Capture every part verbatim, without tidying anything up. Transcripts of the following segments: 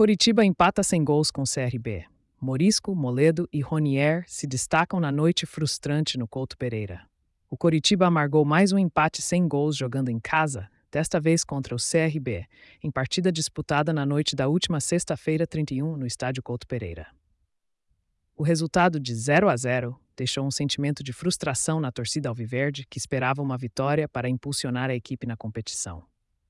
Coritiba empata sem gols com o C R B. Morisco, Moledo e Ronier se destacam na noite frustrante no Couto Pereira. O Coritiba amargou mais um empate sem gols jogando em casa, desta vez contra o C R B, em partida disputada na noite da última sexta-feira, trinta e um, no estádio Couto Pereira. O resultado de zero a zero deixou um sentimento de frustração na torcida alviverde, que esperava uma vitória para impulsionar a equipe na competição.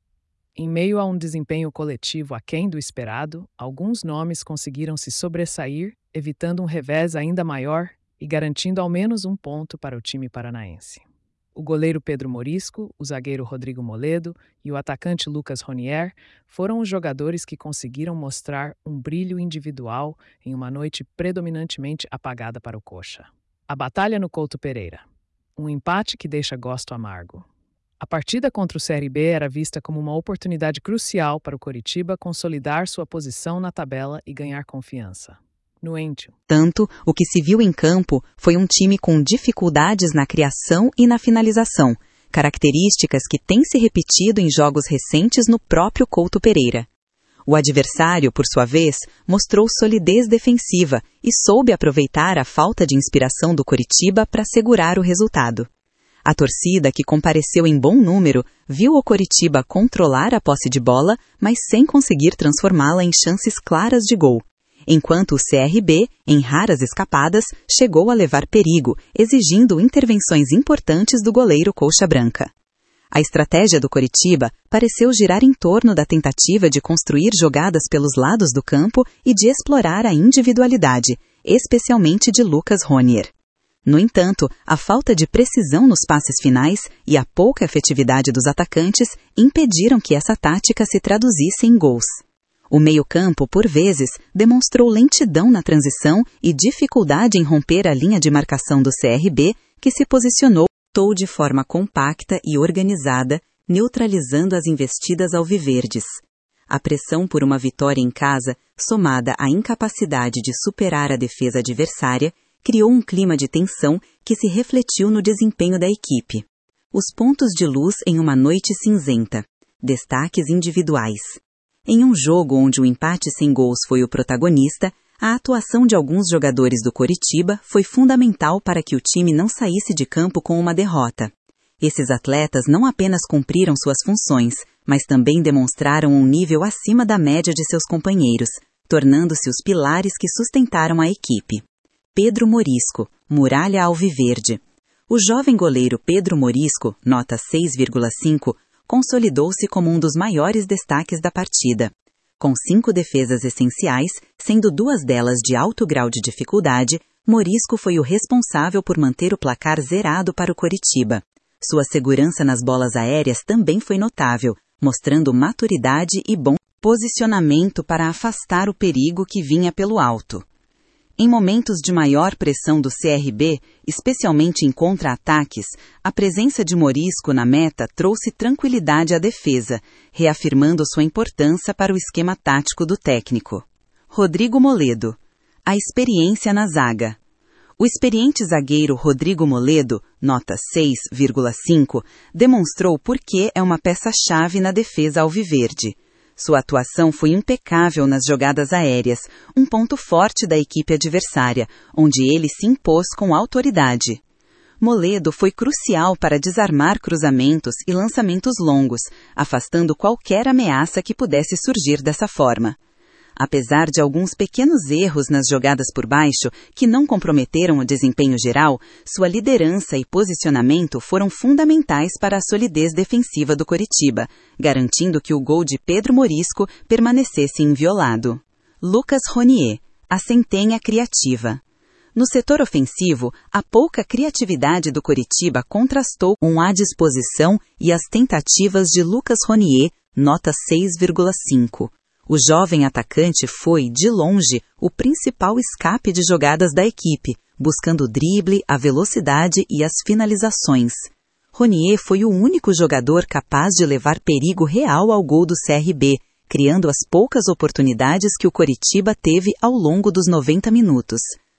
Em meio a um desempenho coletivo aquém do esperado, alguns nomes conseguiram se sobressair, evitando um revés ainda maior e garantindo ao menos um ponto para o time paranaense. O goleiro Pedro Morisco, o zagueiro Rodrigo Moledo e o atacante Lucas Ronier foram os jogadores que conseguiram mostrar um brilho individual em uma noite predominantemente apagada para o Coxa. A batalha no Couto Pereira. Um empate que deixa gosto amargo. A partida contra o C R B era vista como uma oportunidade crucial para o Coritiba consolidar sua posição na tabela e ganhar confiança. No entanto, o que se viu em campo foi um time com dificuldades na criação e na finalização, características que têm se repetido em jogos recentes no próprio Couto Pereira. O adversário, por sua vez, mostrou solidez defensiva e soube aproveitar a falta de inspiração do Coritiba para segurar o resultado. A torcida, que compareceu em bom número, viu o Coritiba controlar a posse de bola, mas sem conseguir transformá-la em chances claras de gol, enquanto o C R B, em raras escapadas, chegou a levar perigo, exigindo intervenções importantes do goleiro Coxa Branca. A estratégia do Coritiba pareceu girar em torno da tentativa de construir jogadas pelos lados do campo e de explorar a individualidade, especialmente de Lucas Ronier. No entanto, a falta de precisão nos passes finais e a pouca efetividade dos atacantes impediram que essa tática se traduzisse em gols. O meio-campo, por vezes, demonstrou lentidão na transição e dificuldade em romper a linha de marcação do C R B, que se posicionou de forma compacta e organizada, neutralizando as investidas alviverdes. A pressão por uma vitória em casa, somada à incapacidade de superar a defesa adversária, criou um clima de tensão que se refletiu no desempenho da equipe. Os pontos de luz em uma noite cinzenta. Destaques individuais. Em um jogo onde o empate sem gols foi o protagonista, a atuação de alguns jogadores do Coritiba foi fundamental para que o time não saísse de campo com uma derrota. Esses atletas não apenas cumpriram suas funções, mas também demonstraram um nível acima da média de seus companheiros, tornando-se os pilares que sustentaram a equipe. Pedro Morisco, Muralha Alviverde. O jovem goleiro Pedro Morisco, nota seis vírgula cinco, consolidou-se como um dos maiores destaques da partida. Com cinco defesas essenciais, sendo duas delas de alto grau de dificuldade, Morisco foi o responsável por manter o placar zerado para o Coritiba. Sua segurança nas bolas aéreas também foi notável, mostrando maturidade e bom posicionamento para afastar o perigo que vinha pelo alto. Em momentos de maior pressão do C R B, especialmente em contra-ataques, a presença de Morisco na meta trouxe tranquilidade à defesa, reafirmando sua importância para o esquema tático do técnico. Rodrigo Moledo. A experiência na zaga. O experiente zagueiro Rodrigo Moledo, nota seis vírgula cinco, demonstrou por que é uma peça-chave na defesa alviverde. Sua atuação foi impecável nas jogadas aéreas, um ponto forte da equipe adversária, onde ele se impôs com autoridade. Moledo foi crucial para desarmar cruzamentos e lançamentos longos, afastando qualquer ameaça que pudesse surgir dessa forma. Apesar de alguns pequenos erros nas jogadas por baixo, que não comprometeram o desempenho geral, sua liderança e posicionamento foram fundamentais para a solidez defensiva do Coritiba, garantindo que o gol de Pedro Morisco permanecesse inviolado. Lucas Ronier, a centenha criativa. No setor ofensivo, a pouca criatividade do Coritiba contrastou com a disposição e as tentativas de Lucas Ronier, nota seis vírgula cinco. O jovem atacante foi, de longe, o principal escape de jogadas da equipe, buscando o drible, a velocidade e as finalizações. Ronier foi o único jogador capaz de levar perigo real ao gol do C R B, criando as poucas oportunidades que o Coritiba teve ao longo dos noventa minutos.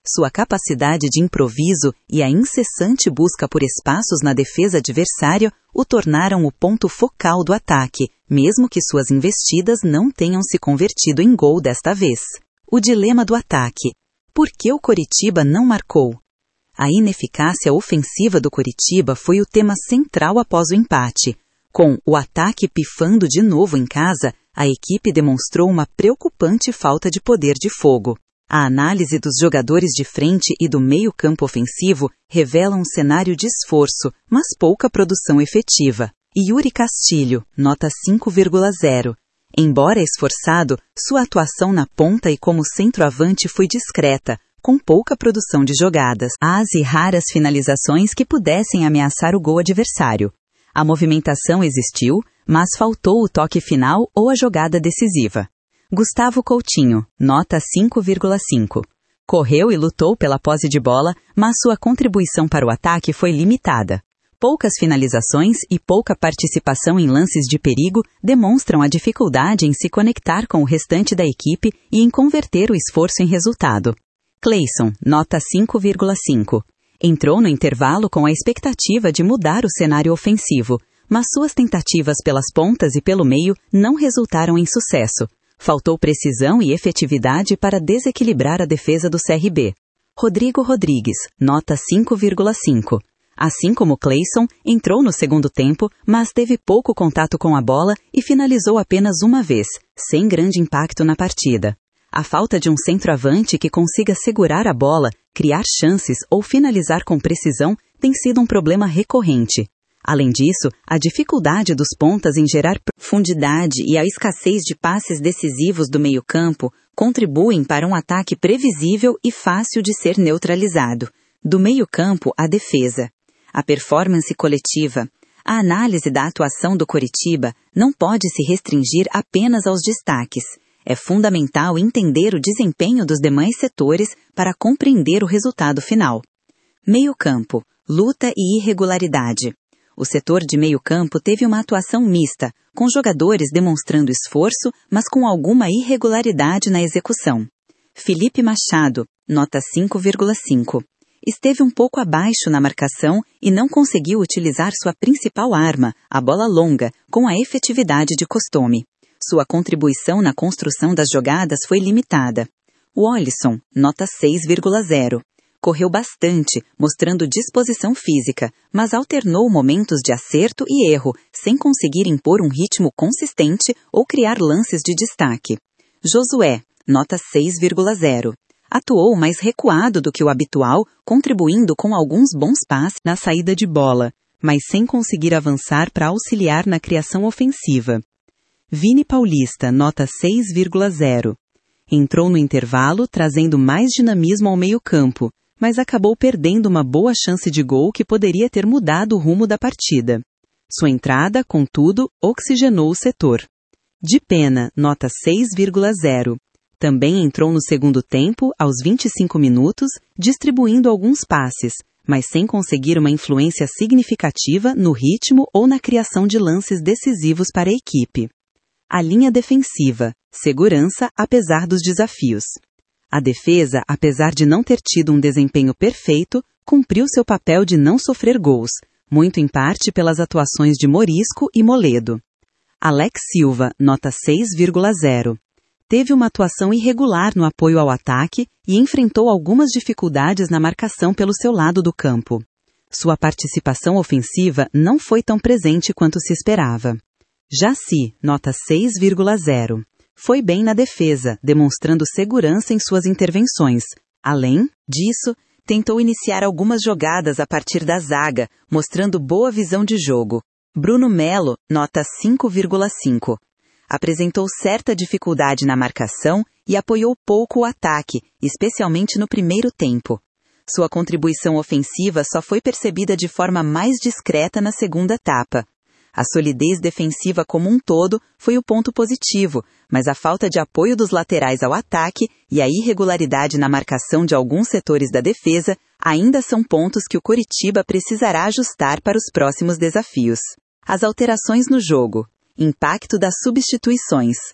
Sua capacidade de improviso e a incessante busca por espaços na defesa adversária o tornaram o ponto focal do ataque, mesmo que suas investidas não tenham se convertido em gol desta vez. O dilema do ataque. Por que o Coritiba não marcou? A ineficácia ofensiva do Coritiba foi o tema central após o empate. Com o ataque pifando de novo em casa, a equipe demonstrou uma preocupante falta de poder de fogo. A análise dos jogadores de frente e do meio-campo ofensivo revela um cenário de esforço, mas pouca produção efetiva. Yuri Castilho, nota cinco vírgula zero. Embora esforçado, sua atuação na ponta e como centroavante foi discreta, com pouca produção de jogadas, as e raras finalizações que pudessem ameaçar o gol adversário. A movimentação existiu, mas faltou o toque final ou a jogada decisiva. Gustavo Coutinho, nota cinco vírgula cinco. Correu e lutou pela posse de bola, mas sua contribuição para o ataque foi limitada. Poucas finalizações e pouca participação em lances de perigo demonstram a dificuldade em se conectar com o restante da equipe e em converter o esforço em resultado. Cleison, nota cinco vírgula cinco. Entrou no intervalo com a expectativa de mudar o cenário ofensivo, mas suas tentativas pelas pontas e pelo meio não resultaram em sucesso. Faltou precisão e efetividade para desequilibrar a defesa do C R B. Rodrigo Rodrigues, nota cinco vírgula cinco. Assim como Cleison, entrou no segundo tempo, mas teve pouco contato com a bola e finalizou apenas uma vez, sem grande impacto na partida. A falta de um centroavante que consiga segurar a bola, criar chances ou finalizar com precisão tem sido um problema recorrente. Além disso, a dificuldade dos pontas em gerar profundidade e a escassez de passes decisivos do meio-campo contribuem para um ataque previsível e fácil de ser neutralizado. Do meio-campo à defesa. A performance coletiva. A análise da atuação do Coritiba não pode se restringir apenas aos destaques. É fundamental entender o desempenho dos demais setores para compreender o resultado final. Meio-campo. Luta e irregularidade. O setor de meio-campo teve uma atuação mista, com jogadores demonstrando esforço, mas com alguma irregularidade na execução. Felipe Machado, nota cinco vírgula cinco. Esteve um pouco abaixo na marcação e não conseguiu utilizar sua principal arma, a bola longa, com a efetividade de costume. Sua contribuição na construção das jogadas foi limitada. Wallison, nota seis vírgula zero. Correu bastante, mostrando disposição física, mas alternou momentos de acerto e erro, sem conseguir impor um ritmo consistente ou criar lances de destaque. Josué, nota seis vírgula zero. Atuou mais recuado do que o habitual, contribuindo com alguns bons passes na saída de bola, mas sem conseguir avançar para auxiliar na criação ofensiva. Vini Paulista, nota seis vírgula zero. Entrou no intervalo trazendo mais dinamismo ao meio-campo, mas acabou perdendo uma boa chance de gol que poderia ter mudado o rumo da partida. Sua entrada, contudo, oxigenou o setor. De Pena, nota seis vírgula zero. Também entrou no segundo tempo, aos vinte e cinco minutos, distribuindo alguns passes, mas sem conseguir uma influência significativa no ritmo ou na criação de lances decisivos para a equipe. A linha defensiva, segurança apesar dos desafios. A defesa, apesar de não ter tido um desempenho perfeito, cumpriu seu papel de não sofrer gols, muito em parte pelas atuações de Morisco e Moledo. Alex Silva, nota seis vírgula zero. Teve uma atuação irregular no apoio ao ataque e enfrentou algumas dificuldades na marcação pelo seu lado do campo. Sua participação ofensiva não foi tão presente quanto se esperava. Jaci, nota seis vírgula zero. Foi bem na defesa, demonstrando segurança em suas intervenções. Além disso, tentou iniciar algumas jogadas a partir da zaga, mostrando boa visão de jogo. Bruno Melo, nota cinco vírgula cinco. Apresentou certa dificuldade na marcação e apoiou pouco o ataque, especialmente no primeiro tempo. Sua contribuição ofensiva só foi percebida de forma mais discreta na segunda etapa. A solidez defensiva como um todo foi o ponto positivo, mas a falta de apoio dos laterais ao ataque e a irregularidade na marcação de alguns setores da defesa ainda são pontos que o Coritiba precisará ajustar para os próximos desafios. As alterações no jogo. Impacto das substituições.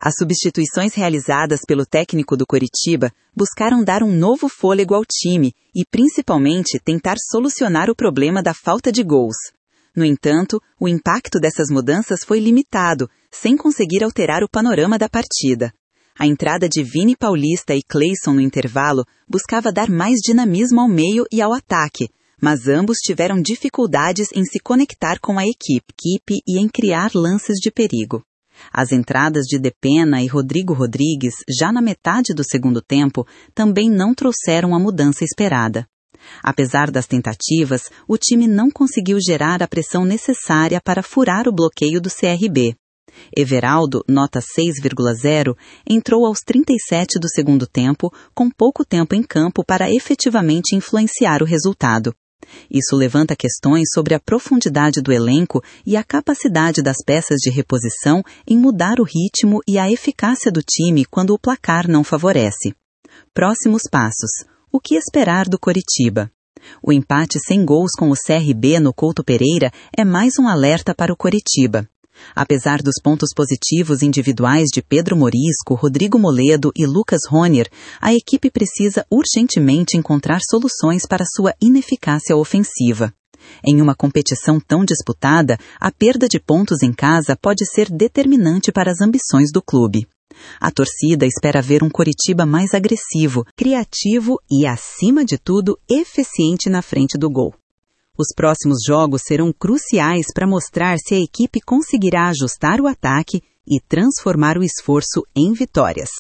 As substituições realizadas pelo técnico do Coritiba buscaram dar um novo fôlego ao time e, principalmente, tentar solucionar o problema da falta de gols. No entanto, o impacto dessas mudanças foi limitado, sem conseguir alterar o panorama da partida. A entrada de Vini Paulista e Cleison no intervalo buscava dar mais dinamismo ao meio e ao ataque, mas ambos tiveram dificuldades em se conectar com a equipe e em criar lances de perigo. As entradas de Depena e Rodrigo Rodrigues, já na metade do segundo tempo, também não trouxeram a mudança esperada. Apesar das tentativas, o time não conseguiu gerar a pressão necessária para furar o bloqueio do C R B. Everaldo, nota seis vírgula zero, entrou aos trinta e sete do segundo tempo, com pouco tempo em campo para efetivamente influenciar o resultado. Isso levanta questões sobre a profundidade do elenco e a capacidade das peças de reposição em mudar o ritmo e a eficácia do time quando o placar não favorece. Próximos passos. O que esperar do Coritiba? O empate sem gols com o C R B no Couto Pereira é mais um alerta para o Coritiba. Apesar dos pontos positivos individuais de Pedro Morisco, Rodrigo Moledo e Lucas Ronier, a equipe precisa urgentemente encontrar soluções para sua ineficácia ofensiva. Em uma competição tão disputada, a perda de pontos em casa pode ser determinante para as ambições do clube. A torcida espera ver um Coritiba mais agressivo, criativo e, acima de tudo, eficiente na frente do gol. Os próximos jogos serão cruciais para mostrar se a equipe conseguirá ajustar o ataque e transformar o esforço em vitórias.